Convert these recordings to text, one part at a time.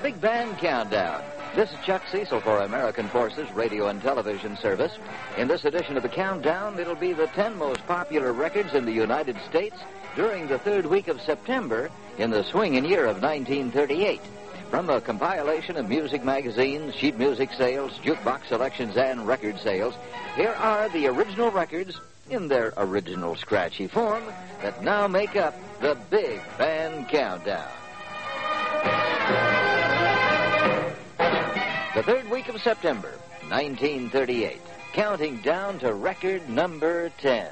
Big Band Countdown. This is Chuck Cecil for American Forces Radio and Television Service. In this edition of the Countdown, it'll be the 10 most popular records in the United States during the third week of September in the swinging year of 1938. From a compilation of music magazines, sheet music sales, jukebox selections, and record sales, here are the original records in their original scratchy form that now make up the Big Band Countdown. The third week of September, 1938, counting down to record number 10.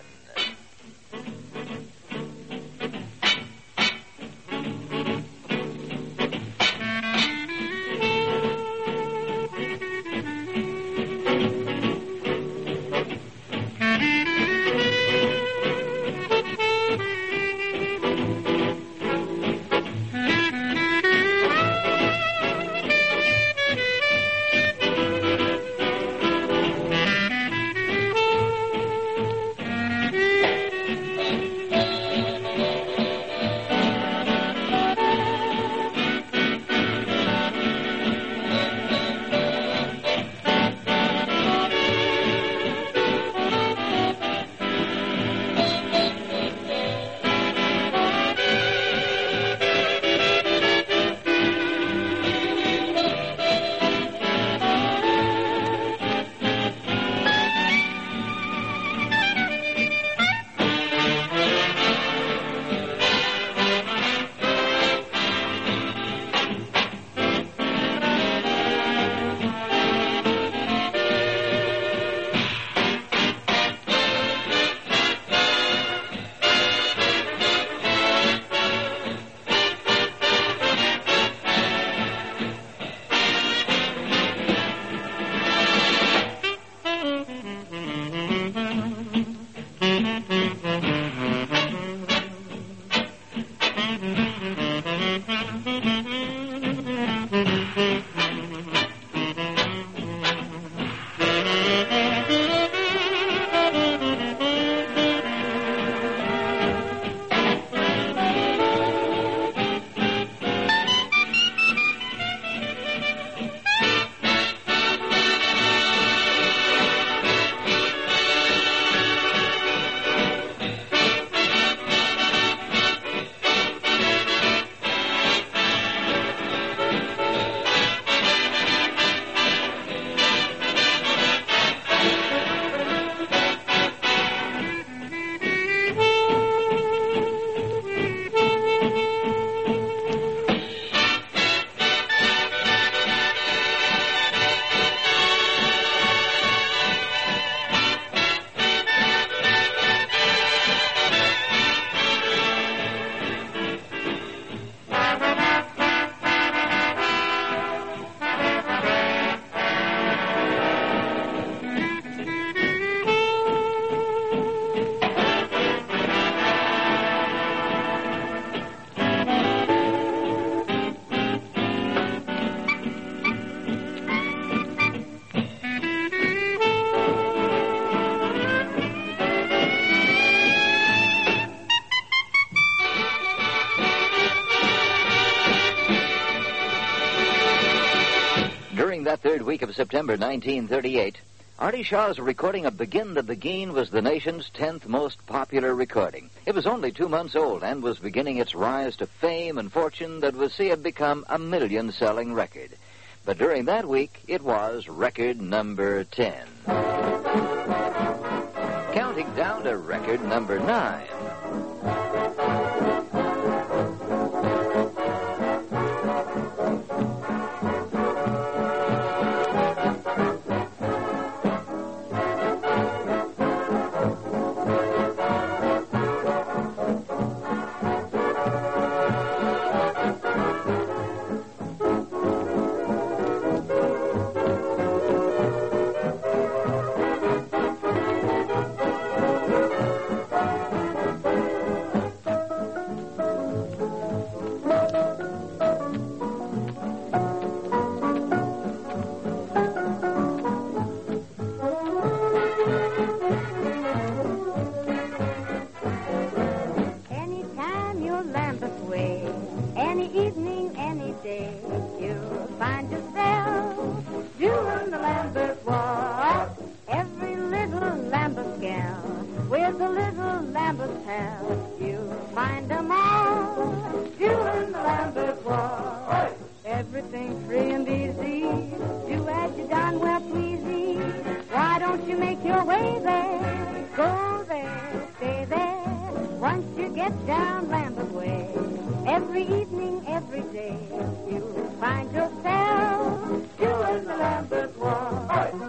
During that third week of September 1938, Artie Shaw's recording of Begin the Beguine was the nation's 10th most popular recording. It was only 2 months old and was beginning its rise to fame and fortune that would see it become a million-selling record. But during that week, it was record number 10. Counting down to record number 9. Stay there, go there, stay there. Once you get down Lambert Way, every evening, every day, you'll find yourself doing the Lambert Walk.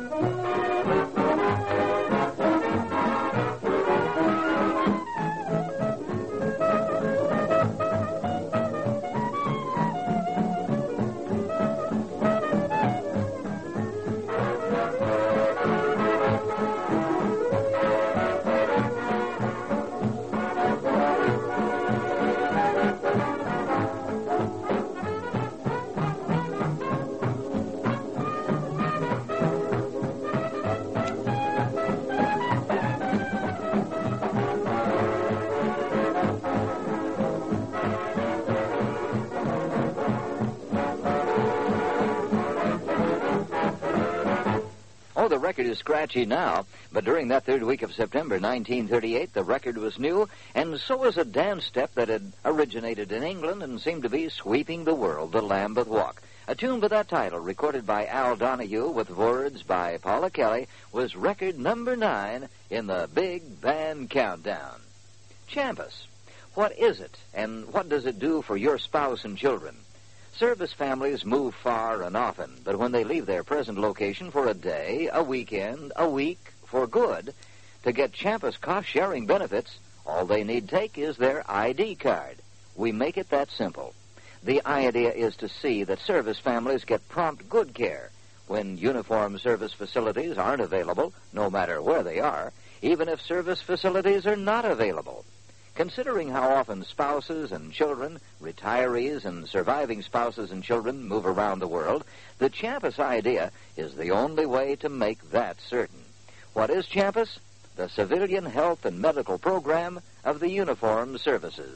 Oh, the record is scratchy now, but during that third week of September 1938, the record was new, and so was a dance step that had originated in England and seemed to be sweeping the world, the Lambeth Walk. A tune by that title, recorded by Al Donahue with words by Paula Kelly, was record number 9 in the Big Band Countdown. Champus. What is it, and what does it do for your spouse and children? Service families move far and often, but when they leave their present location for a day, a weekend, a week, for good, to get Champus cost-sharing benefits, all they need take is their ID card. We make it that simple. The idea is to see that service families get prompt good care when uniform service facilities aren't available, no matter where they are, even if service facilities are not available. Considering how often spouses and children, retirees and surviving spouses and children move around the world, the Champus idea is the only way to make that certain. What is Champus? The Civilian Health and Medical Program of the Uniformed Services.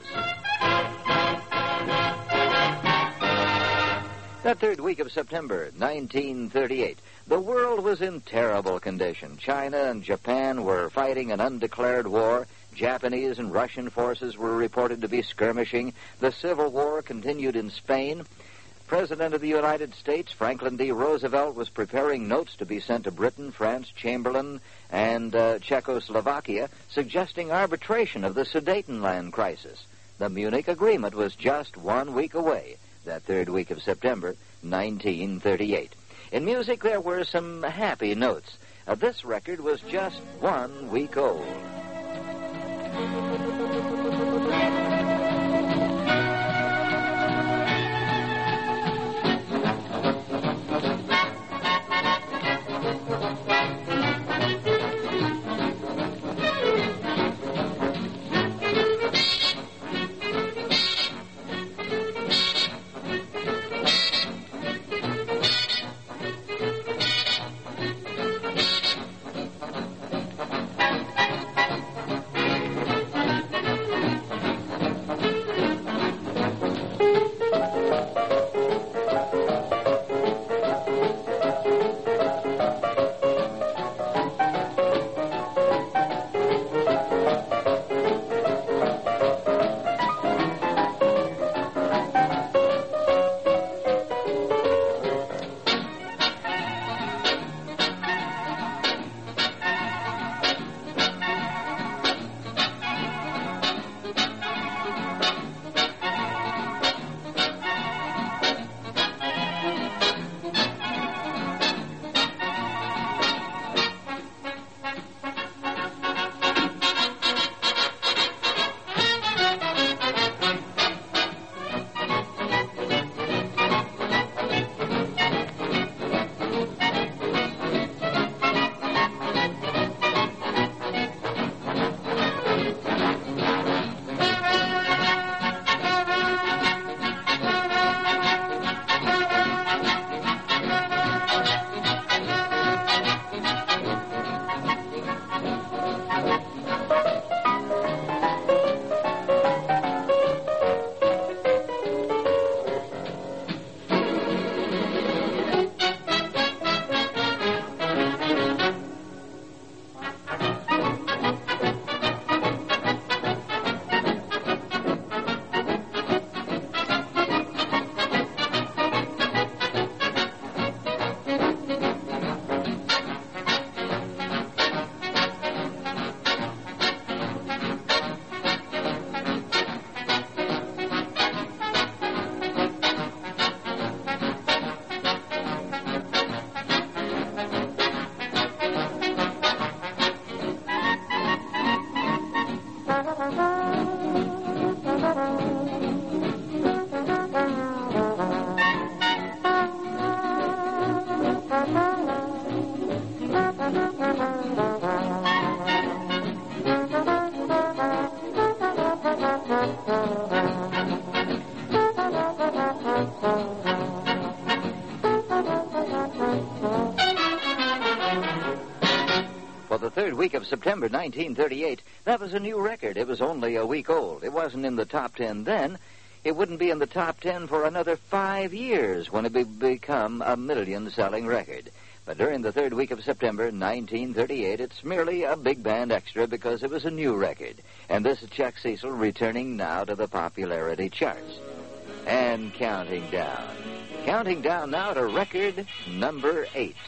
That third week of September, 1938, the world was in terrible condition. China and Japan were fighting an undeclared war. Japanese and Russian forces were reported to be skirmishing. The Civil War continued in Spain. President of the United States, Franklin D. Roosevelt, was preparing notes to be sent to Britain, France, Chamberlain, and Czechoslovakia, suggesting arbitration of the Sudetenland crisis. The Munich Agreement was just 1 week away, that third week of September, 1938. In music, there were some happy notes. This record was just 1 week old. For the third week of September 1938, that was a new record. It was only a week old. It wasn't in the top 10 then. It wouldn't be in the top 10 for another 5 years when it would become a million-selling record. But during the third week of September 1938, it's merely a big band extra because it was a new record. And this is Chuck Cecil returning now to the popularity charts. And counting down. Counting down now to record number 8.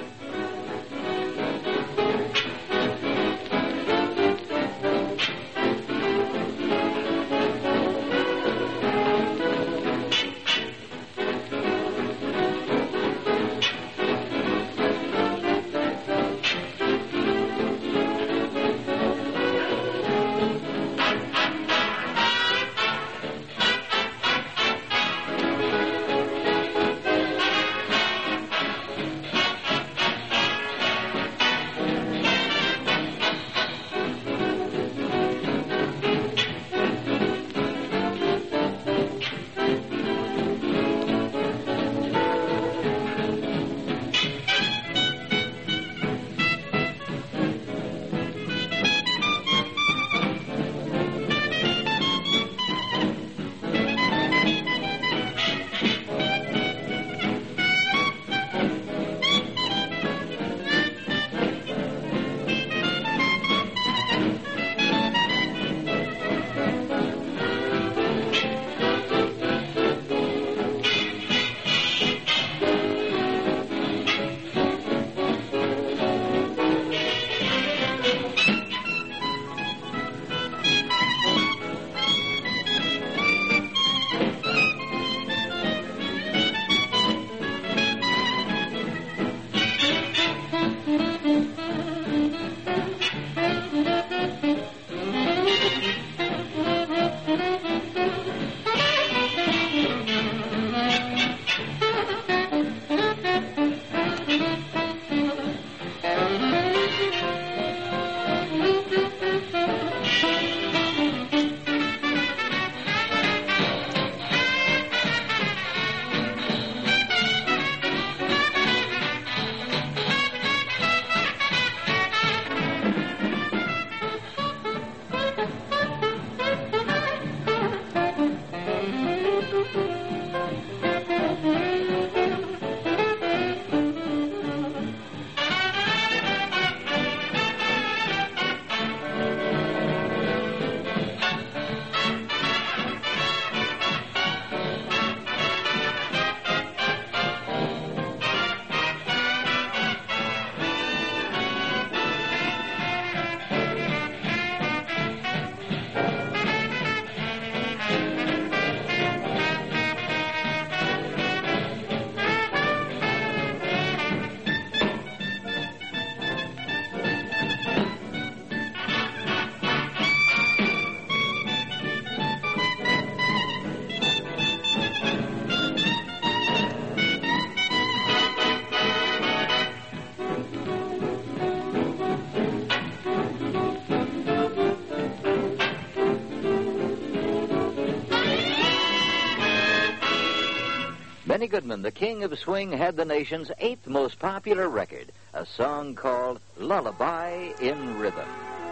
Benny Goodman, the king of swing, had the nation's 8th most popular record, a song called Lullaby in Rhythm.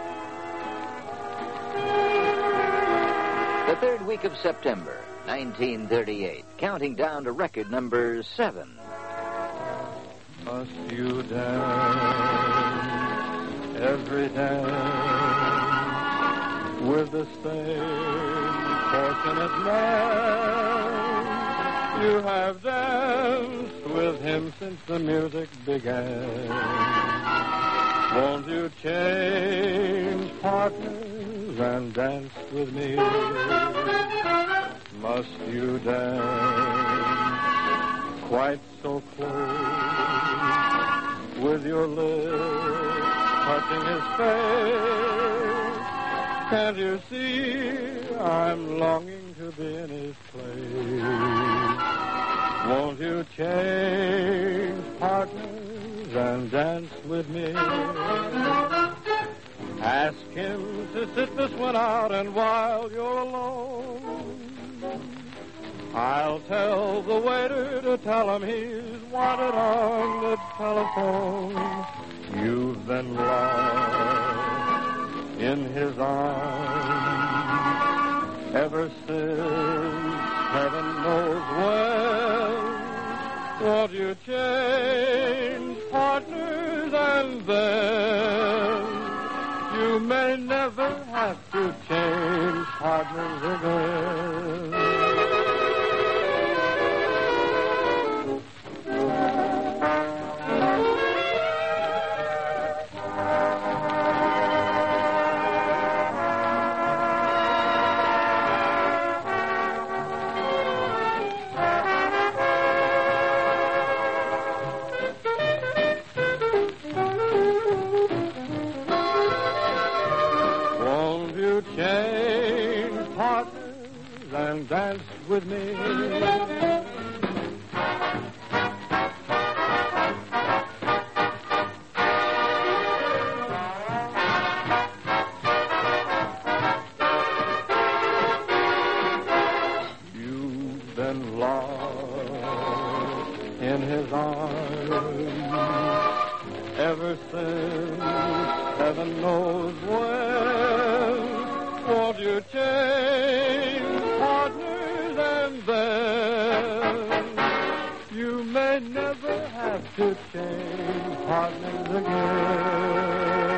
The third week of September, 1938, counting down to record number 7. Must you dance every dance with the same fortunate man? You have danced with him since the music began. Won't you change partners and dance with me? Must you dance quite so close, with your lips touching his face? Can't you see I'm longing to be in his place? Won't you change partners and dance with me? Ask him to sit this one out, and while you're alone, I'll tell the waiter to tell him he's wanted on the telephone. You've been lost in his arms ever since heaven knows when. Won't you change partners and then you may never have to change partners again. Change partners and dance with me. You've been lost in his arms ever since heaven knows when. Won't you change partners and then you may never have to change partners again.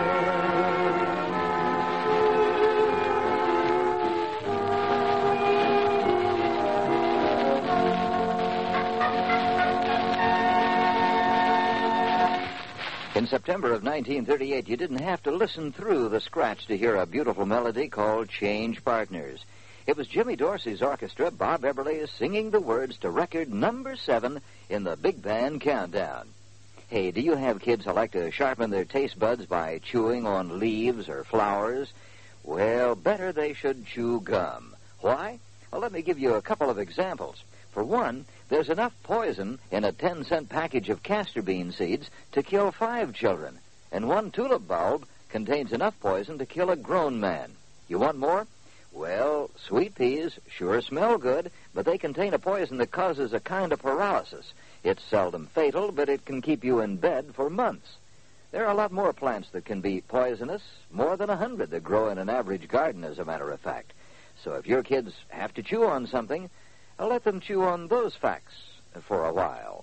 In September of 1938, you didn't have to listen through the scratch to hear a beautiful melody called Change Partners. It was Jimmy Dorsey's orchestra, Bob Eberle, singing the words to record number 7 in the Big Band Countdown. Hey, do you have kids who like to sharpen their taste buds by chewing on leaves or flowers? Well, better they should chew gum. Why? Well, let me give you a couple of examples. For one, there's enough poison in a 10-cent package of castor bean seeds to kill 5 children. And one tulip bulb contains enough poison to kill a grown man. You want more? Well, sweet peas sure smell good, but they contain a poison that causes a kind of paralysis. It's seldom fatal, but it can keep you in bed for months. There are a lot more plants that can be poisonous, more than 100 that grow in an average garden, as a matter of fact. So if your kids have to chew on something, let them chew on those facts for a while.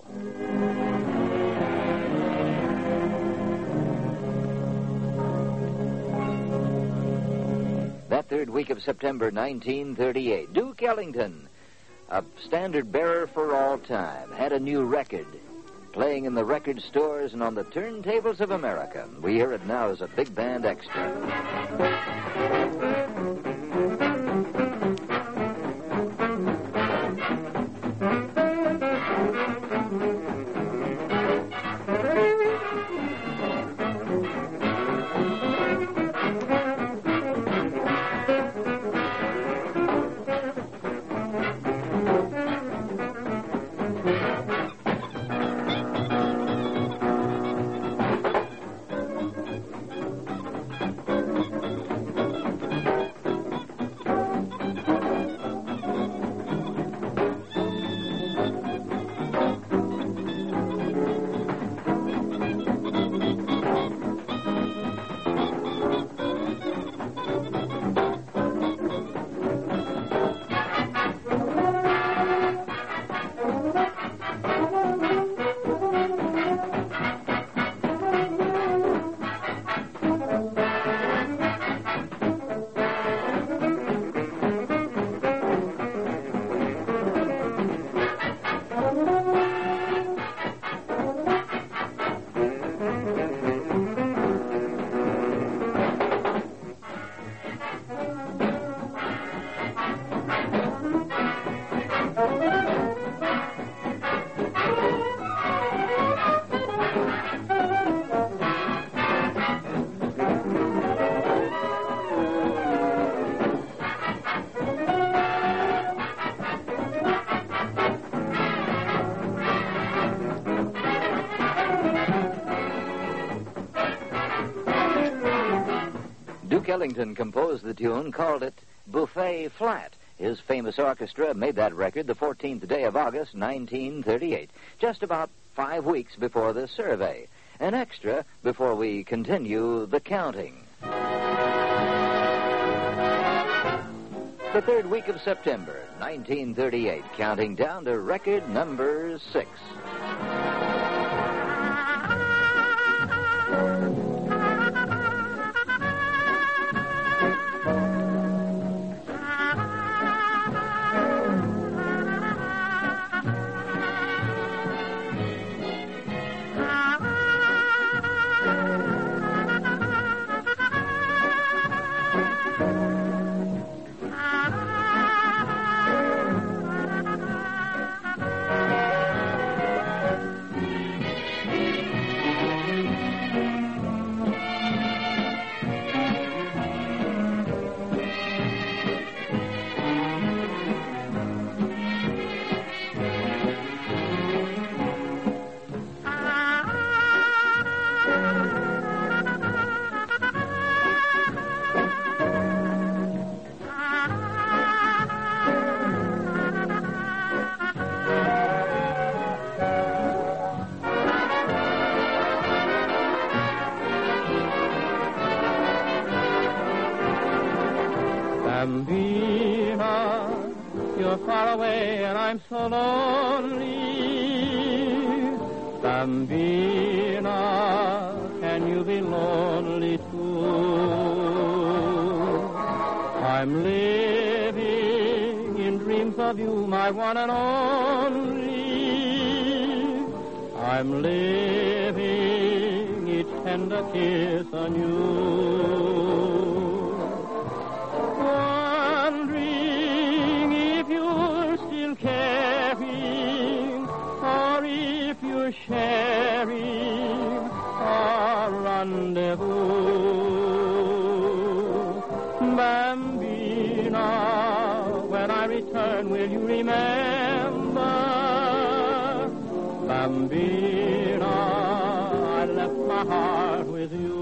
That third week of September 1938, Duke Ellington, a standard bearer for all time, had a new record playing in the record stores and on the turntables of America. We hear it now as a big band extra. Duke Ellington composed the tune, called it Buffet Flat. His famous orchestra made that record the 14th day of August, 1938, just about 5 weeks before the survey. an extra before we continue the counting. The third week of September, 1938, counting down to record number 6. Bambina, you're far away and I'm so lonely. Bambina, can you be lonely too? I'm living in dreams of you, my one and only. I'm living each tender kiss on you. Sharing our rendezvous. Bambina, when I return, will you remember? Bambina, I left my heart with you.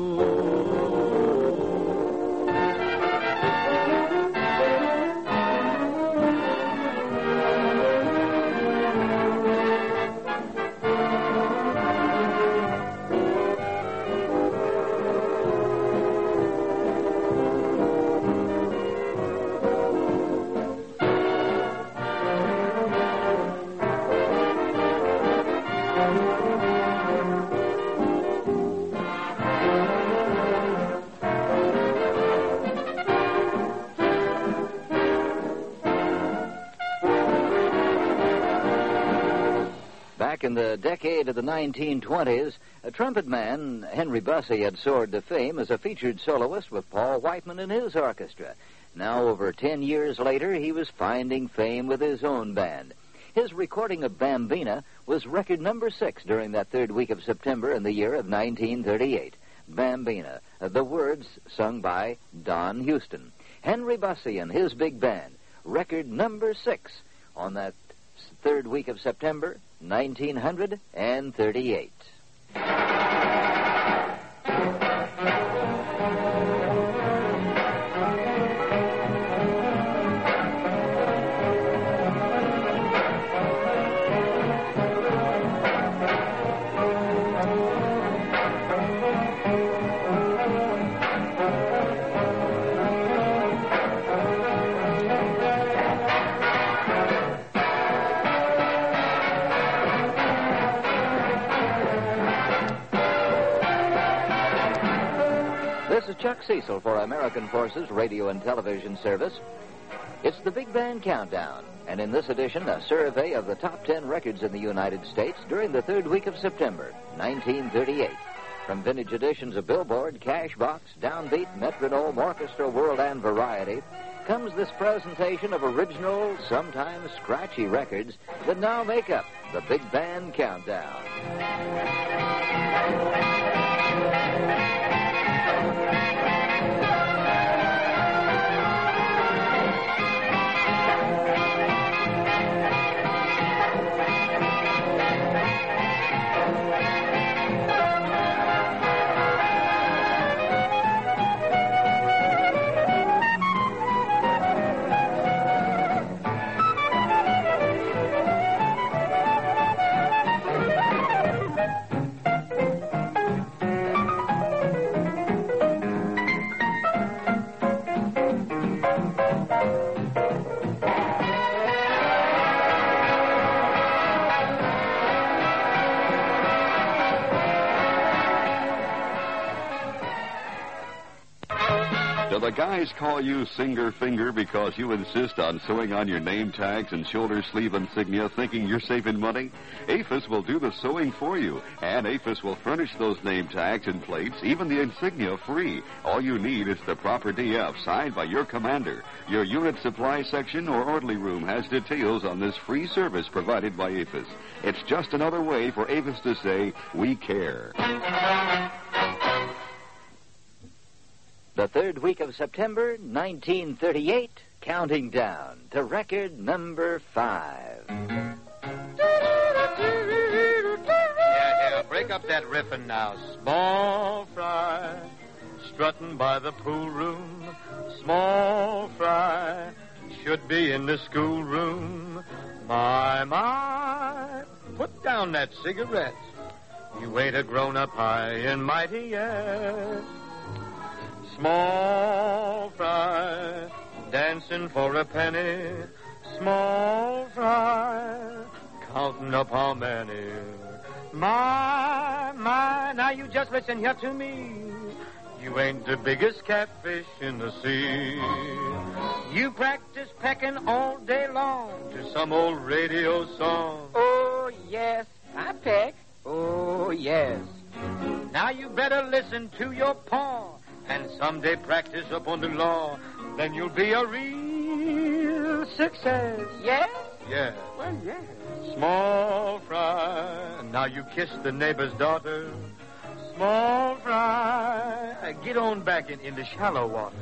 Back in the decade of the 1920s, a trumpet man, Henry Bussey, had soared to fame as a featured soloist with Paul Whiteman and his orchestra. Now, over 10 years later, he was finding fame with his own band. His recording of Bambina was record number 6 during that third week of September in the year of 1938. Bambina, the words sung by Don Houston. Henry Bussey and his big band, record number 6 on that third week of September, 1938. This is Chuck Cecil for American Forces Radio and Television Service. It's the Big Band Countdown, and in this edition, a survey of the top 10 records in the United States during the third week of September, 1938. From vintage editions of Billboard, Cashbox, Downbeat, Metronome, Orchestra, World, and Variety, comes this presentation of original, sometimes scratchy records that now make up the Big Band Countdown. Do the guys call you Singer Finger because you insist on sewing on your name tags and shoulder sleeve insignia thinking you're saving money? APHIS will do the sewing for you, and APHIS will furnish those name tags and plates, even the insignia, free. All you need is the proper DF signed by your commander. Your unit supply section or orderly room has details on this free service provided by APHIS. It's just another way for APHIS to say, we care. The third week of September, 1938, counting down to record number 5. Yeah, break up that riffing now. Small fry, strutting by the pool room. Small fry, should be in the schoolroom. My, put down that cigarette. You ain't a grown-up high and mighty yet. Small fry, dancing for a penny. Small fry, counting up how many. My, now you just listen here to me. You ain't the biggest catfish in the sea. You practice pecking all day long to some old radio song. Oh, yes, I peck. Oh, yes. Now you better listen to your paw and someday practice up on the law. Then you'll be a real success. Yes? Yeah. Well, yes. Small fry, now you kiss the neighbor's daughter. Small fry, get on back in the shallow water.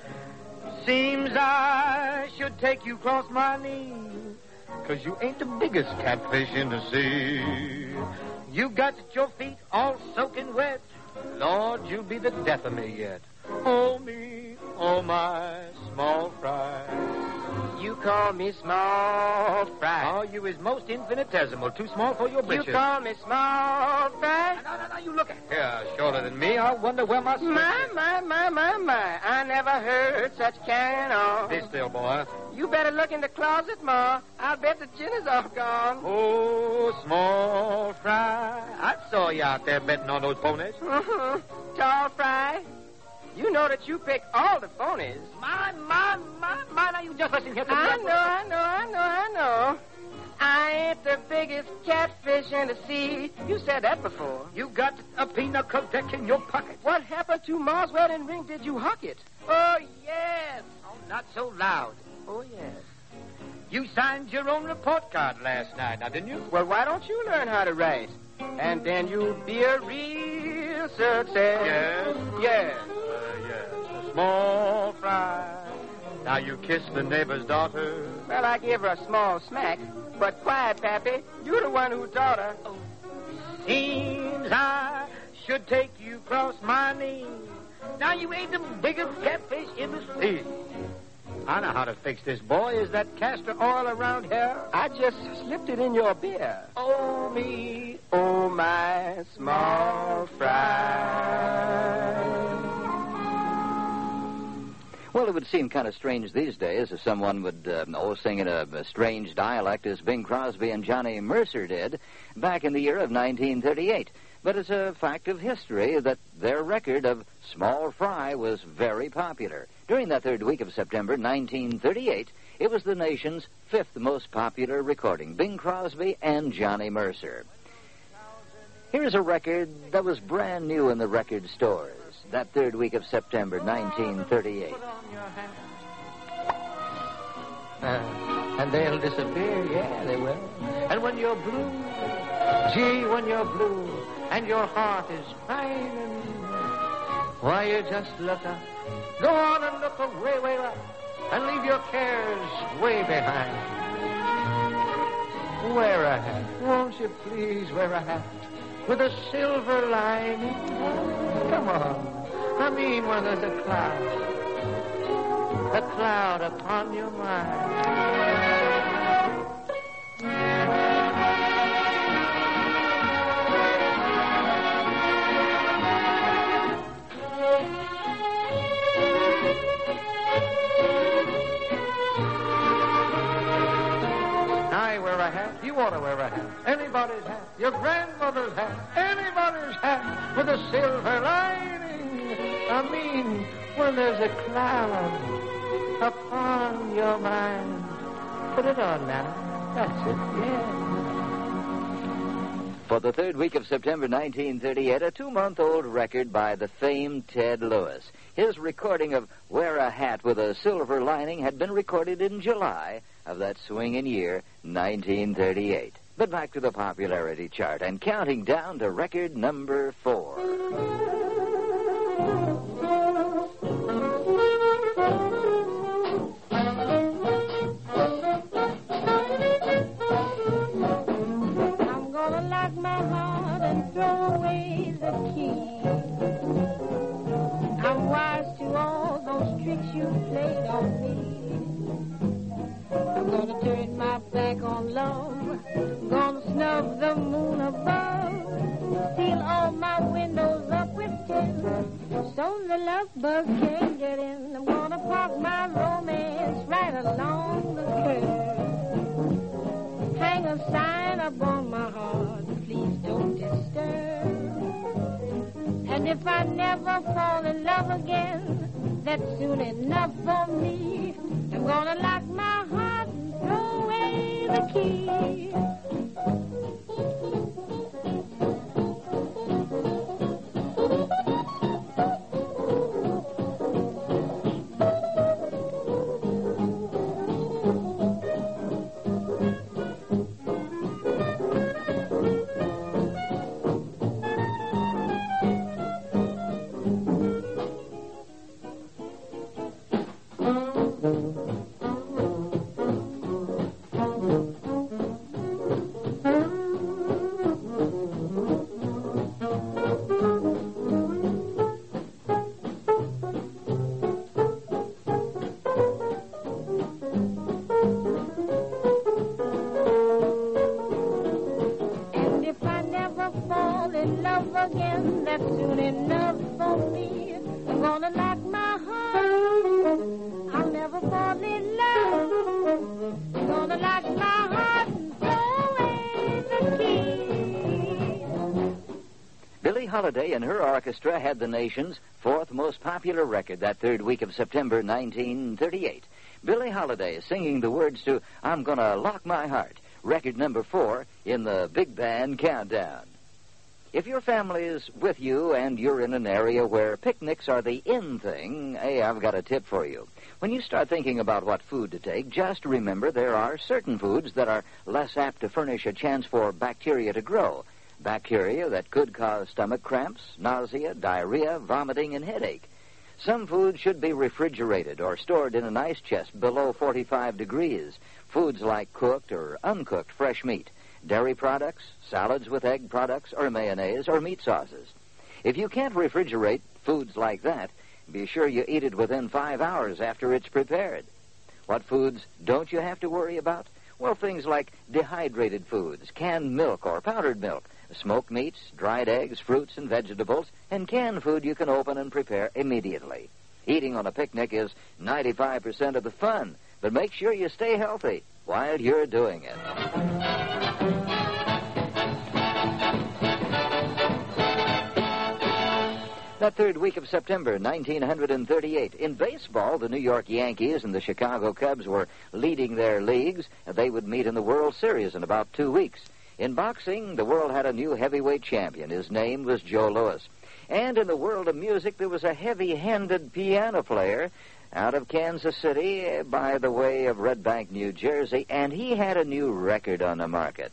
Seems I should take you across my knee, 'cause you ain't the biggest catfish in the sea. You got your feet all soaking wet. Lord, you'll be the death of me yet. Oh, me, oh, my small fry. You call me small fry. Oh, you is most infinitesimal, too small for your britches. You call me small fry? No, you look at here, shorter than me. I wonder where my switch is. My. I never heard such carrying on. Be still, boy. You better look in the closet, Ma. I'll bet the gin is all gone. Oh, small fry. I saw you out there betting on those ponies. Tall fry. You know that you pick all the phonies. My. Now you just listen here to me. I know. I ain't the biggest catfish in the sea. You said that before. You got a pinacoteca in your pocket. What happened to Ma's wedding ring? Did you huck it? Oh, yes. Oh, not so loud. Oh, yes. You signed your own report card last night, now, didn't you? Well, why don't you learn how to write? And then you'll be a real success. Yes. Yes. Yes. Small fry. Now you kiss the neighbor's daughter. Well, I gave her a small smack. But quiet, Pappy. You're the one who taught her. Oh. Seems I should take you across my knee. Now you ain't the biggest catfish in the sea. I know how to fix this, boy. Is that castor oil around here? I just slipped it in your beer. Oh, me. Oh, my small fry. Well, it would seem kind of strange these days if someone would sing in a strange dialect as Bing Crosby and Johnny Mercer did back in the year of 1938. But it's a fact of history that their record of Small Fry was very popular. During that third week of September 1938, it was the nation's fifth most popular recording, Bing Crosby and Johnny Mercer. Here's a record that was brand new in the record stores that third week of September 1938. And they'll disappear, yeah, they will. And when you're blue, gee, when you're blue, and your heart is crying, why, you just look up. Go on and look way, way up, and leave your cares way behind. Wear a hat, won't you please wear a hat with a silver lining? Come on. I mean, when there's a cloud upon your mind. I wear a hat, you ought to wear a hat, anybody's hat, your grandmother's hat, anybody's hat with a silver lining. I mean, when there's a cloud upon your mind. Put it on now. That's it, yeah. For the third week of September 1938, a 2-month-old record by the famed Ted Lewis. His recording of Wear a Hat with a Silver Lining had been recorded in July of that swinging year, 1938. But back to the popularity chart and counting down to record number 4. The moon above, seal all my windows up with tin, so the love bug can't get in. I'm gonna park my romance right along the curb, hang a sign up on my heart, please don't disturb. And if I never fall in love again, that's soon enough for me. I'm gonna lock my heart and throw away the key. Again, that's soon enough for me. I'm gonna lock my heart. I'll never fall in love. I'm gonna lock my heart and throw away the key. Billie Holiday and her orchestra had the nation's 4th most popular record that third week of September 1938. Billie Holiday singing the words to I'm Gonna Lock My Heart, record number 4 in the Big Band Countdown. If your family is with you and you're in an area where picnics are the in thing, hey, I've got a tip for you. When you start thinking about what food to take, just remember there are certain foods that are less apt to furnish a chance for bacteria to grow. Bacteria that could cause stomach cramps, nausea, diarrhea, vomiting, and headache. Some foods should be refrigerated or stored in an ice chest below 45 degrees. Foods like cooked or uncooked fresh meat, dairy products, salads with egg products, or mayonnaise, or meat sauces. If you can't refrigerate foods like that, be sure you eat it within 5 hours after it's prepared. What foods don't you have to worry about? Well, things like dehydrated foods, canned milk or powdered milk, smoked meats, dried eggs, fruits and vegetables, and canned food you can open and prepare immediately. Eating on a picnic is 95% of the fun, but make sure you stay healthy while you're doing it. That third week of September 1938. In baseball, the New York Yankees and the Chicago Cubs were leading their leagues. They would meet in the World Series in about 2 weeks. In boxing, the world had a new heavyweight champion. His name was Joe Louis. And in the world of music, there was a heavy-handed piano player out of Kansas City by the way of Red Bank, New Jersey, and he had a new record on the market.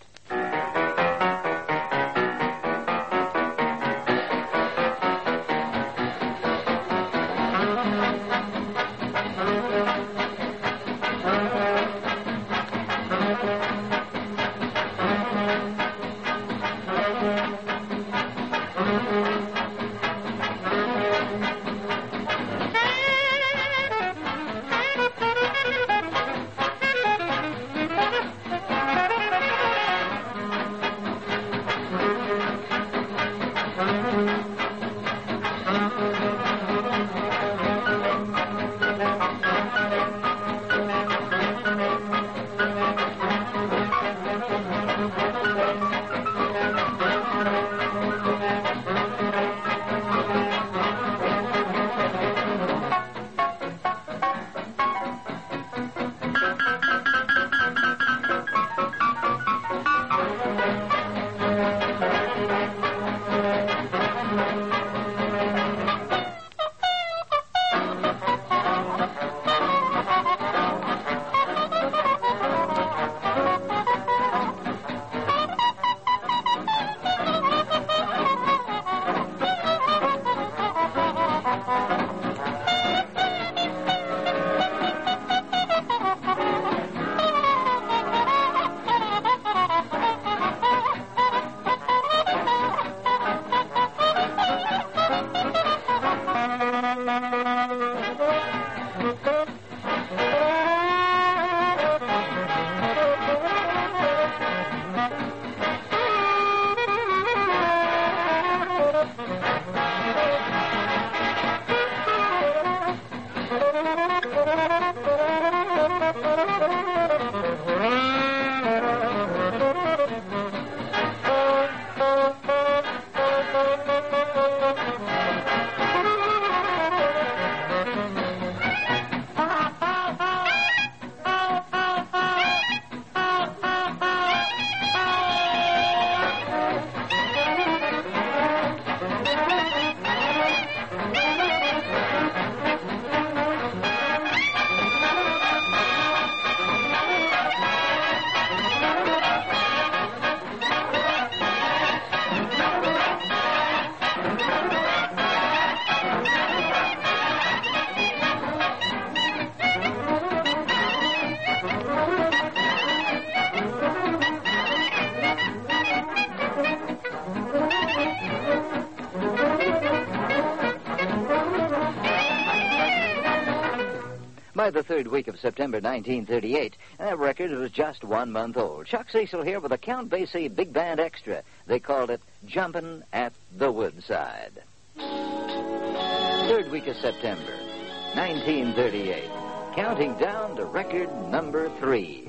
By the third week of September 1938, that record was just 1 month old. Chuck Cecil here with a Count Basie Big Band Extra. They called it Jumpin' at the Woodside. Third week of September 1938, counting down to record number 3.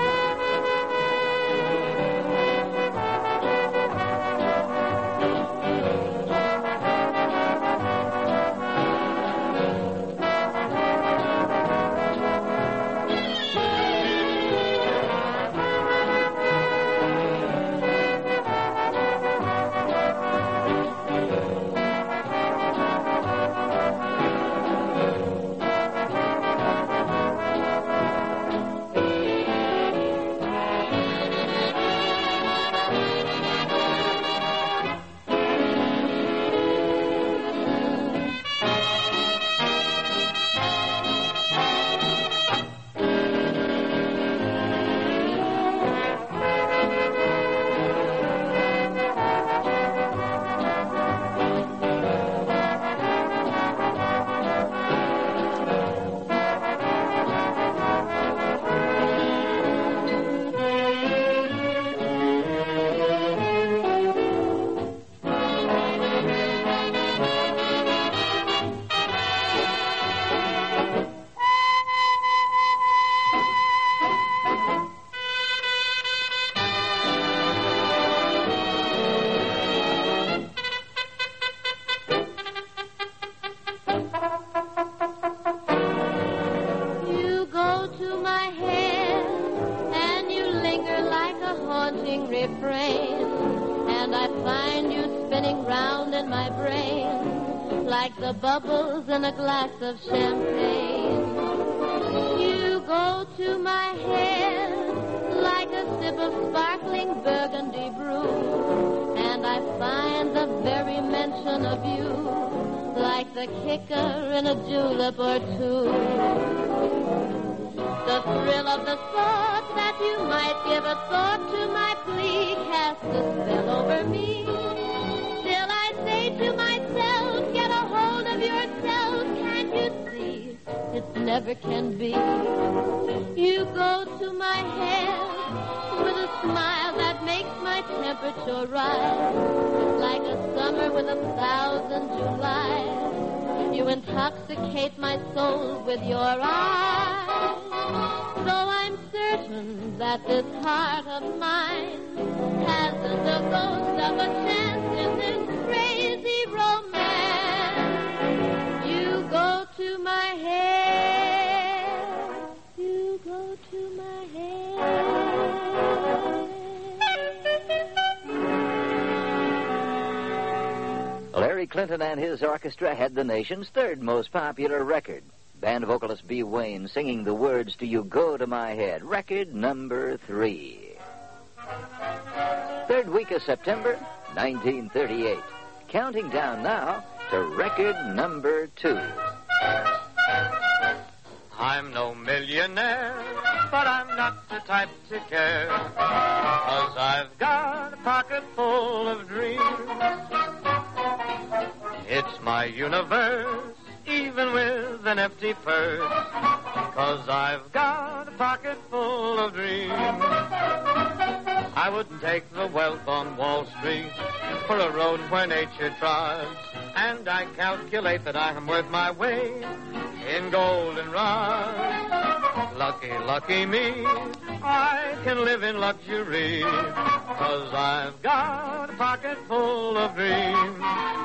And I find you spinning round in my brain like the bubbles in a glass of champagne. You go to my head like a sip of sparkling burgundy brew, and I find the very mention of you like the kicker in a julep or two. The thrill of the thought that you might give a thought to my plea casts a spell over me. Still I say to myself, get a hold of yourself, can't you see? It never can be. You go to my head with a smile that makes my temperature rise like a summer with 1,000 Julys. You intoxicate my soul with your eyes. So I'm certain that this heart of mine hasn't a ghost of a chance in this crazy romance. You go to my head. You go to my head. Larry Clinton and his orchestra had the nation's third most popular record. Band vocalist B. Wayne singing the words to You Go to My Head, record number 3. Third week of September, 1938. Counting down now to record number 2. I'm no millionaire, but I'm not the type to care, 'cause I've got a pocket full of dreams. It's my universe, an empty purse, 'cause I've got a pocket full of dreams. I would take the wealth on Wall Street for a road where nature trods, and I calculate that I am worth my weight in goldenrod. Lucky, lucky me, I can live in luxury, 'cause I've got a pocket full of dreams.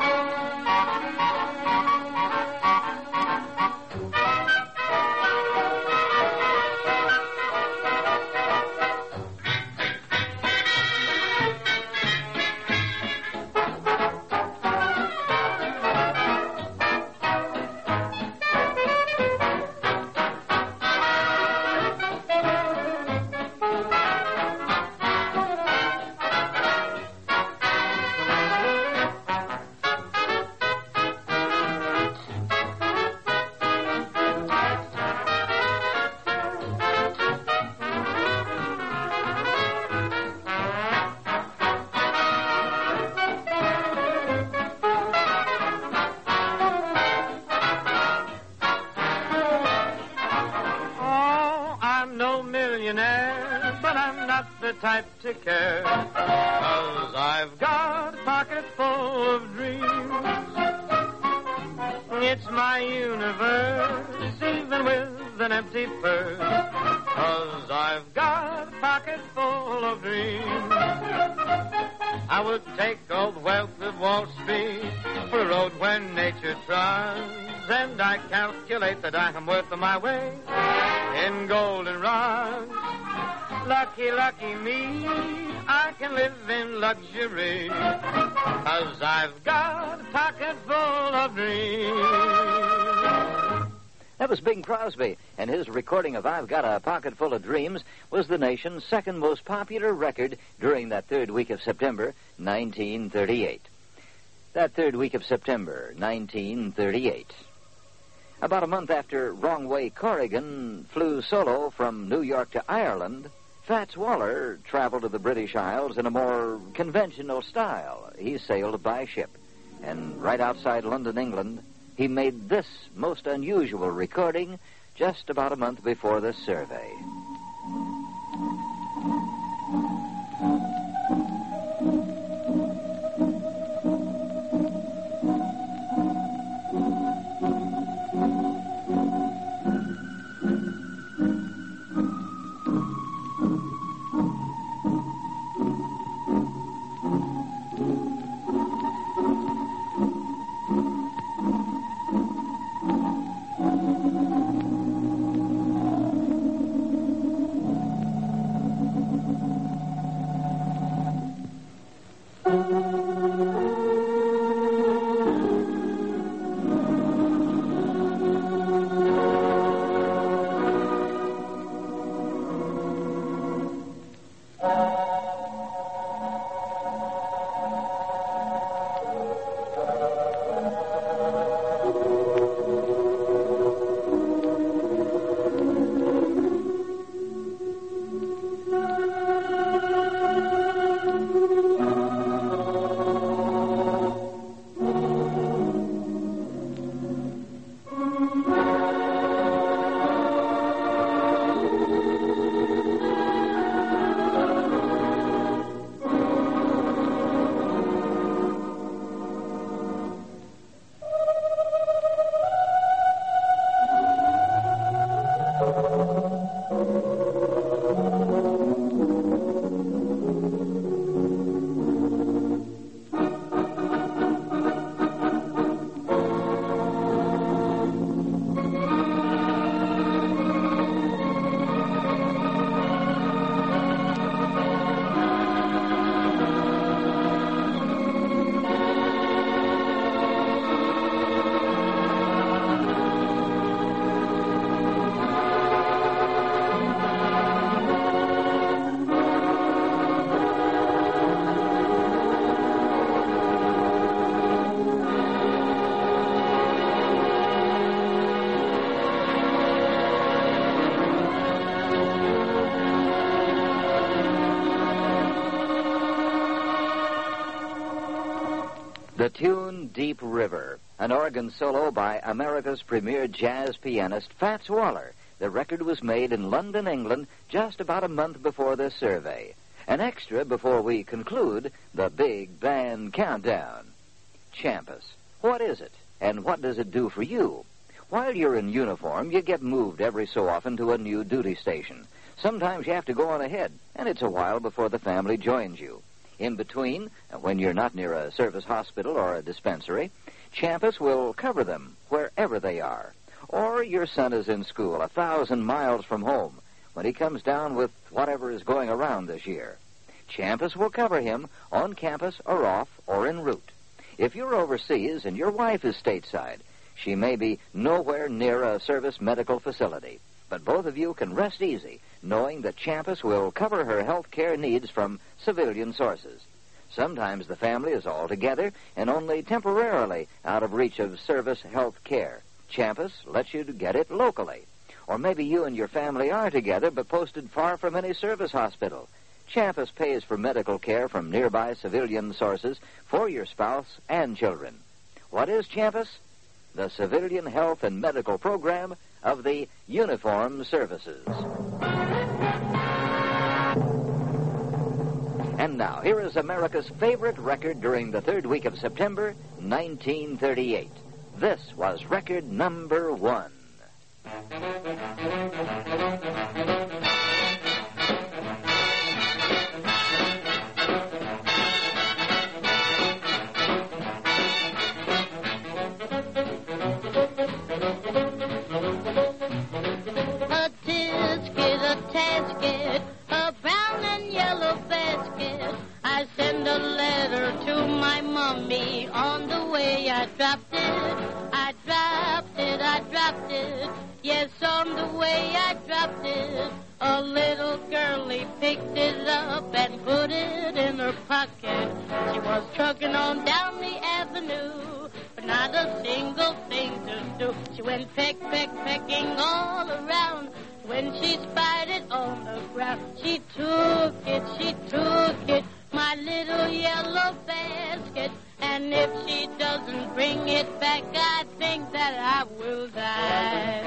But I'm not the type to care, 'cause I've got a pocket full of dreams. It's my universe, even with an empty purse, 'cause I've got a pocket full of dreams. I would take all the wealth of Wall Street for a road where nature trods, and I calculate that I am worth my weight in goldenrod. Lucky, lucky me, I can live in luxury, 'cause I've got a pocket full of dreams. That was Bing Crosby, and his recording of I've Got a Pocket Full of Dreams was the nation's second most popular record during that third week of September, 1938. That third week of September, 1938. About a month after Wrong Way Corrigan flew solo from New York to Ireland, Fats Waller traveled to the British Isles in a more conventional style. He sailed by ship. And right outside London, England, he made this most unusual recording just about a month before the survey. The tune Deep River an organ solo by America's premier jazz pianist, Fats Waller. The record was made in London, England, just about a month before this survey. An extra before we conclude the Big Band Countdown. Champus. What is it, and what does it do for you? While you're in uniform, you get moved every so often to a new duty station. Sometimes you have to go on ahead, and it's a while before the family joins you. In between, when you're not near a service hospital or a dispensary, Champus will cover them wherever they are. Or your son is in school 1,000 miles from home when he comes down with whatever is going around this year. Champus will cover him on campus or off or en route. If you're overseas and your wife is stateside, she may be nowhere near a service medical facility. But both of you can rest easy, knowing that Champus will cover her health care needs from civilian sources. Sometimes the family is all together and only temporarily out of reach of service health care. Champus lets you get it locally. Or maybe you and your family are together but posted far from any service hospital. Champus pays for medical care from nearby civilian sources for your spouse and children. What is Champus? The Civilian Health and Medical Program of the Uniformed Services. And now, here is America's favorite record during the third week of September, 1938. This was record number 1. On the way I dropped it. Yes, on the way I dropped it. A little girlie picked it up and put it in her pocket. She was trucking on down the avenue, but not a single thing to do. She went pecking all around. When she spied it on the ground, she took it, my little yellow basket. And if she doesn't bring it back, I think that I will die.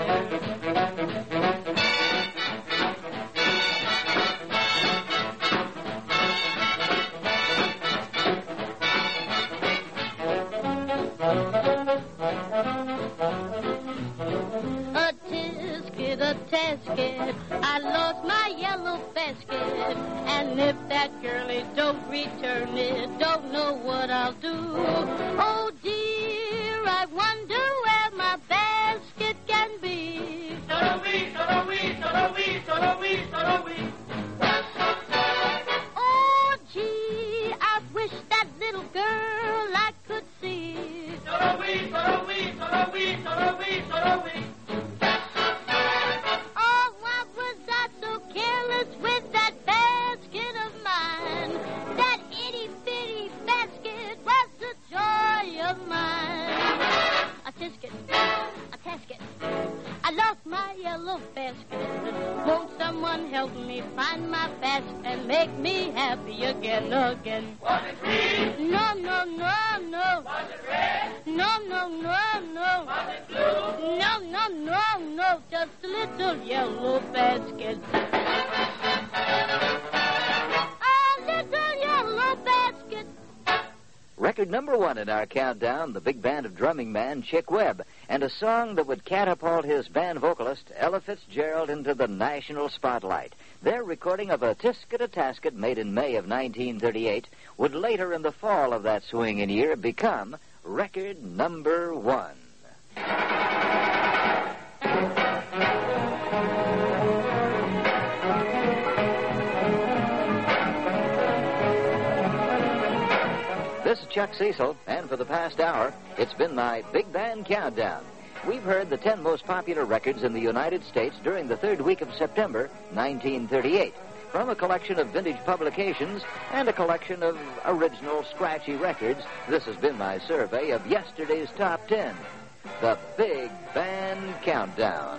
A tisket, I lost my yellow basket. And if that girlie don't return it, don't know what I'll do. Oh dear, I wonder where my basket can be. Oh gee, I wish that little girl I could see. Won't someone help me find my basket and make me happy again? Was it green? No. Was it red? No. Was it blue? No, just a little yellow basket. A little yellow basket. Record number 1 in our countdown, the big band of drumming man Chick Webb, and a song that would catapult his band vocalist Ella Fitzgerald into the national spotlight. Their recording of a Tisket-a-Tasket made in May of 1938 would later in the fall of that swinging year become record number 1. This is Chuck Cecil, and for the past hour, it's been my Big Band Countdown. We've heard the 10 most popular records in the United States during the third week of September, 1938, from a collection of vintage publications and a collection of original scratchy records. This has been my survey of yesterday's top 10, the Big Band Countdown.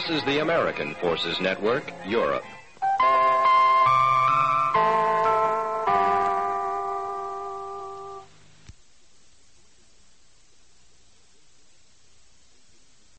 This is the American Forces Network, Europe.